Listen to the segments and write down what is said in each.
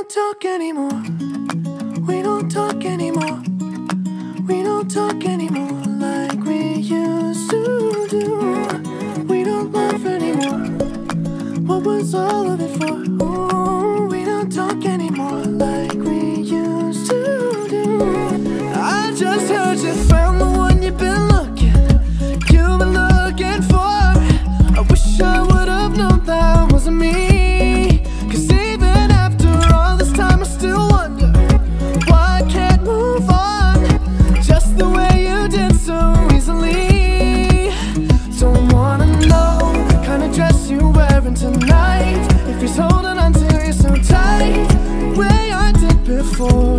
don't talk anymore. We don't talk anymore. We don't talk anymore like we used to do. We don't laugh anymore. What was all of it for? Ooh, we don't talk anymore like we used to do. I just heard you found the one you've been looking for. I wish I would have known that wasn't me. 'Cause even after all this time I still wonder why I can't move on just the way you did so easily. Don't wanna know the kind of dress you're wearing tonight, if he's holding on to you so tight the way I did before.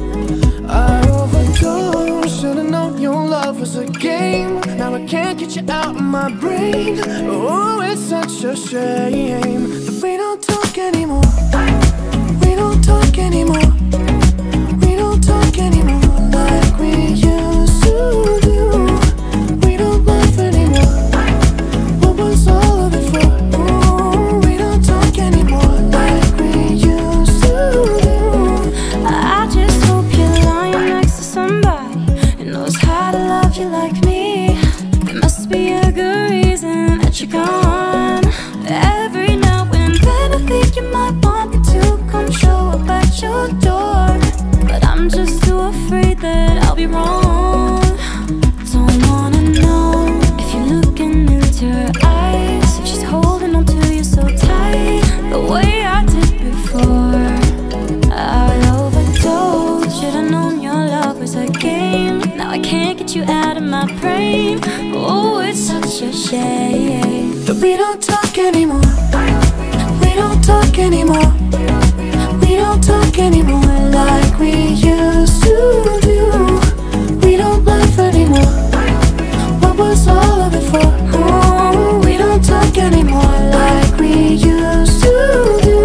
I overdosed, should've known your love was a game. Now I can't get you out of my brain. Oh, it's such a shame that we don't talk anymore. We don't talk anymore. We don't talk anymore like we used to do. We don't laugh anymore. What was all of it for? Ooh, we don't talk anymore like we used to do. I just hope you're lying next to somebody who knows how to love you like me. There must be a good reason that you're gone. Every now and then I think you might want me to come show up at your door, but I'm just too afraid that I'll be wrong. Don't wanna know if you're looking into her eyes, if she's holding on to you so tight the way I did before. I overdosed, should've known your love was a game. Now I can't get you out of my brain. Oh, it's such a shame that we don't talk anymore. We don't talk anymore. We don't talk anymore like we used to do. We don't laugh anymore. What was all of it for? Oh, we don't talk anymore like we used to do.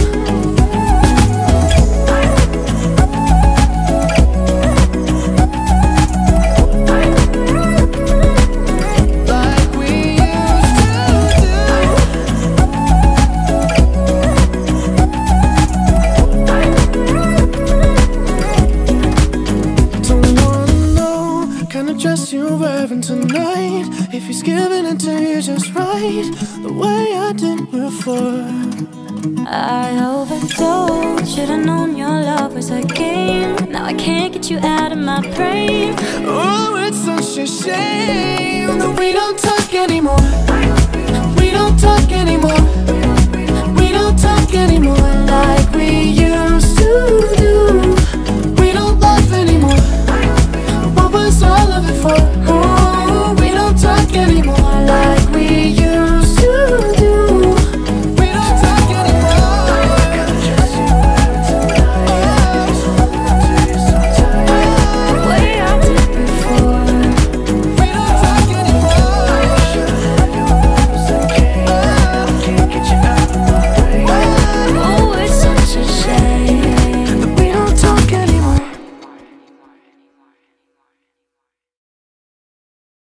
Dress you're wearing tonight, if he's giving it to you just right the way I did before. I overdosed, should've known your love was a game. Now I can't get you out of my brain. Oh, it's such a shame that we don't talk anymore. We don't talk anymore. We don't talk anymore.